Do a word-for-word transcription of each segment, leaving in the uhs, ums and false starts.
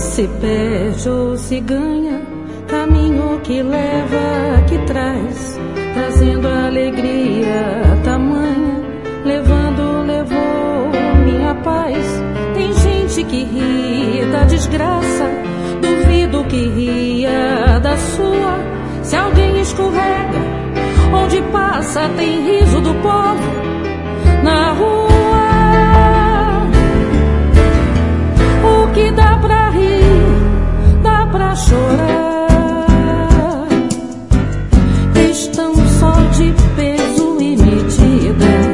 Se perde ou se ganha, caminho que leva, que traz, trazendo alegria tamanha, levando, levou minha paz. Tem gente que ri da desgraça, duvido que ria da sua. Se alguém escorrega, onde passa tem riso do povo na rua. O que dá pra rir, dá pra chorar. Questão só de peso e medida,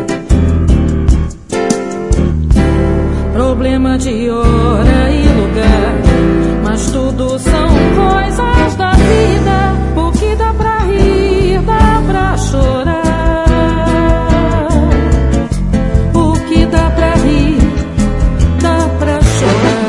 problema de hora e lugar, mas tudo são coisas da vida. O que dá pra rir, dá pra chorar. O que dá pra rir, dá pra chorar.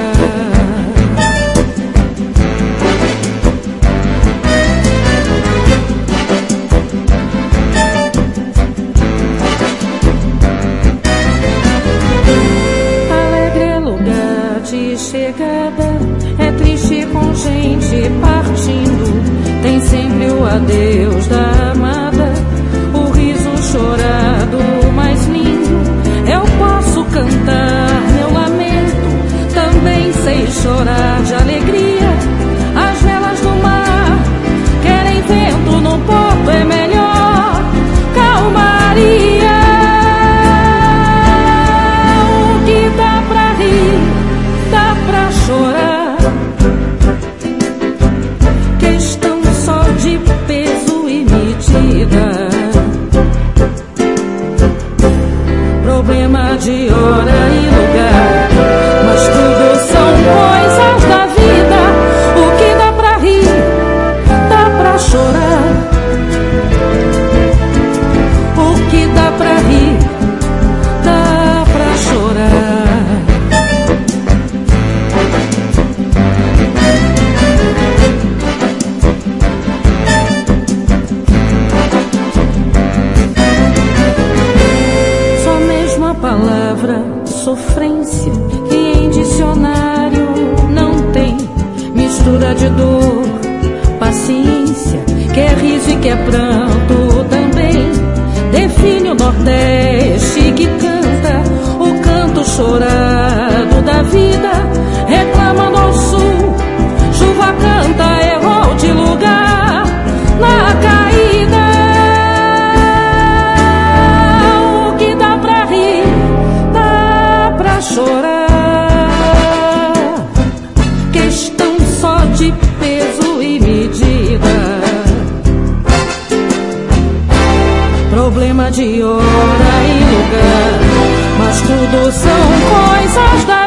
Chegada é triste com gente partindo, tem sempre o adeus da amada, o riso chorado mais lindo. Eu posso cantar meu lamento, também sei chorar de alegria. As velas do mar querem vento, no porto é melhor calmaria. O que dá pra rir, dá pra chorar. Questão só de peso e medida, problema de hora e lugar, mas tudo são coisas da vida. O que dá pra rir, dá pra chorar. O que dá pra rir, dá pra chorar. Palavra sofrência que em dicionário não tem, mistura de dor, paciência, que é riso e que é pranto também. Define o Nordeste que canta o canto chorado da vida, reclamando ao Sul, chuva canta, errou de lugar na caída. Chorar, questão só de peso e medida, problema de hora e lugar, mas tudo são coisas da